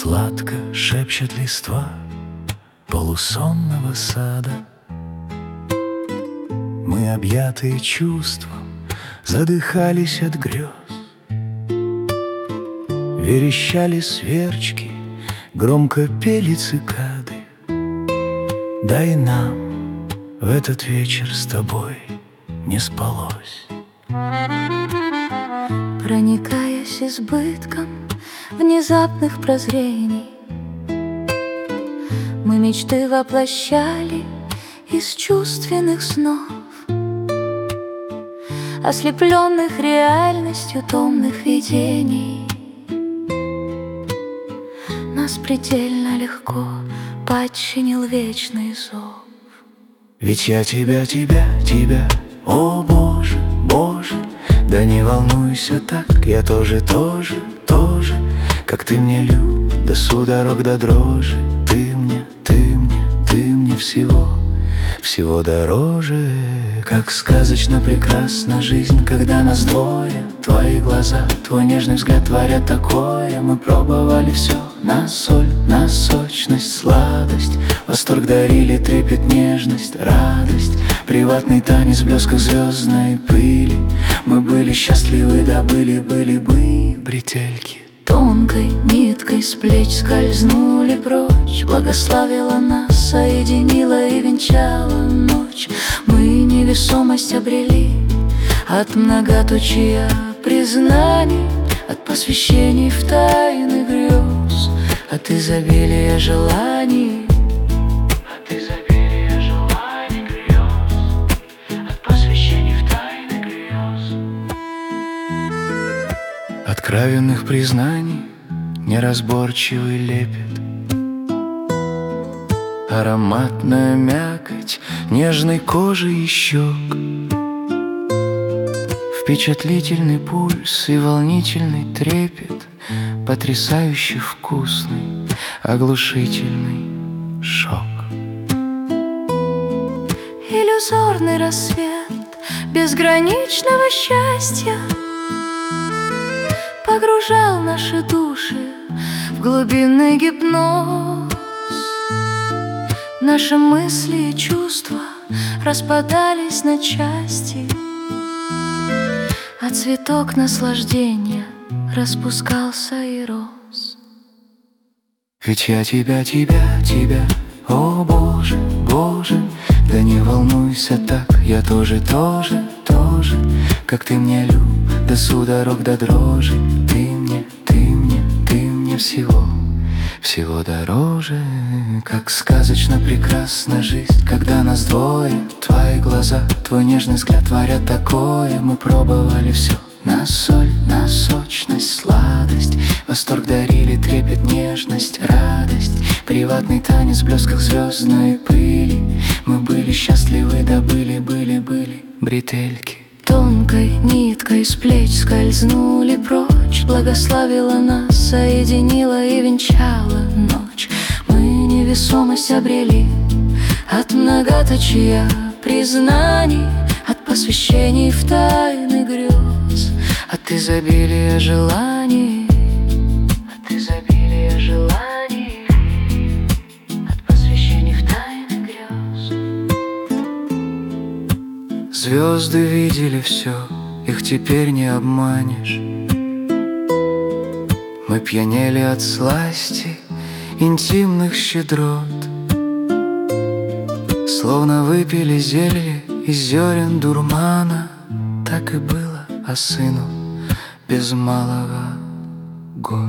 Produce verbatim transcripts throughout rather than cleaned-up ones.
Сладко шепчет листва полусонного сада. Мы, объятые чувством, задыхались от грез. Верещали сверчки, громко пели цикады. Дай нам в этот вечер с тобой не спалось. Проникаясь избытком внезапных прозрений, мы мечты воплощали из чувственных снов, ослепленных реальностью томных видений. Нас предельно легко подчинил вечный зов. Ведь я тебя, тебя, тебя, о Боже, Боже, да не волнуйся так, я тоже, тоже, тоже, как ты мне люб, до судорог, до дрожи. Ты мне, ты мне, ты мне всего, всего дороже. Как сказочно прекрасна жизнь, когда нас двое. Твои глаза, твой нежный взгляд творят такое. Мы пробовали все на соль, на сочность, сладость. Восторг дарили, трепет, нежность, радость. Приватный танец в блесках звездной пыли. Мы были счастливы, да были, были бы бретельки. Тонкой ниткой с плеч скользнули прочь. Благословила нас, соединила и венчала ночь. Мы невесомость обрели от многоточия признаний, от посвящений в тайны грез, от изобилия желаний. От изобилия желаний грез, от посвящений в тайны грез. Откровенных признаний неразборчивый лепет, ароматная мякоть нежной кожи и щек, впечатлительный пульс и волнительный трепет, потрясающе вкусный, оглушительный шок. Иллюзорный рассвет безграничного счастья погружал наши души в глубинный гипноз. Наши мысли и чувства распадались на части, а цветок наслаждения распускался и рос. Ведь я тебя, тебя, тебя, о Боже, Боже, да не волнуйся так, я тоже, тоже, тоже, как ты мне люб, до судорог, до дрожи. Ты мне, ты мне, ты мне всего, всего дороже. Как сказочно прекрасна жизнь, когда нас двое. Твои глаза, твой нежный взгляд творят такое. Мы пробовали все на соль, на сочность, сладость. Восторг дарили, трепет, нежность, радость. Приватный танец в блесках звездной пыли. Мы были счастливы, да были, были, были бретельки. Тонкой ниткой с плеч скользнули прочь. Благословила нас, соединила и венчала ночь. Мы невесомость обрели от многоточия признаний, от посвящений в тайны грез, от изобилия желаний. От изобилия желаний, от посвящений в тайны грез. Звезды видели все, их теперь не обманешь. Мы пьянели от сласти интимных щедрот, словно выпили зелье из зерен дурмана. Так и было, а сыну без малого год.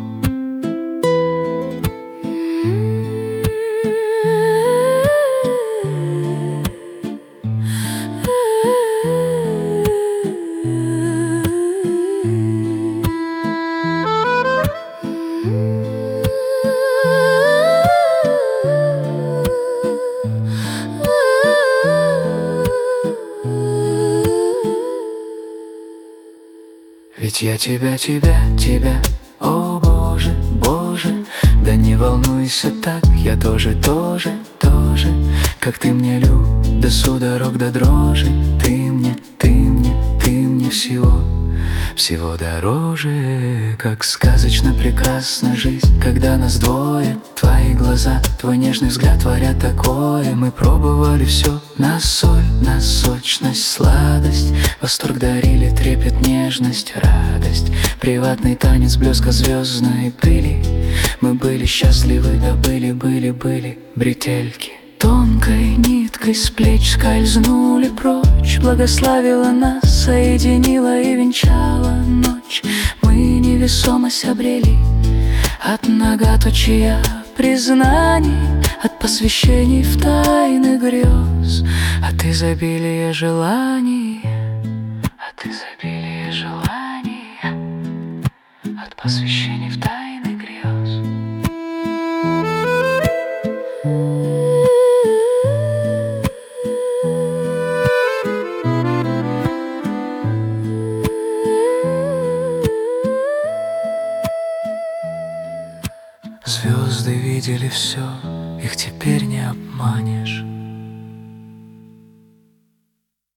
Ведь я тебя, тебя, тебя, о Боже, Боже, да не волнуйся так, я тоже, тоже, тоже, как ты мне люб, до судорог, до дрожи. Ты мне, ты мне, ты мне всего, всего дороже. Как сказочно прекрасна жизнь, когда нас двое. Твои глаза, твой нежный взгляд творят такое. Мы пробовали все на соль, на сочность, сладость. Восторг дарили, трепет, нежность, радость. Приватный танец, блеска звездной пыли. Мы были счастливы, да были, были, были бретельки. Тонкой ниткой с плеч скользнули прочь. Благословила нас, соединила и венчала ночь. Мы невесомость обрели от многоточия признаний, от посвящений в тайны грез, от изобилия желаний, от изобилия желаний, от посвящений в тайны грез. Звезды видели все, их теперь не обманешь.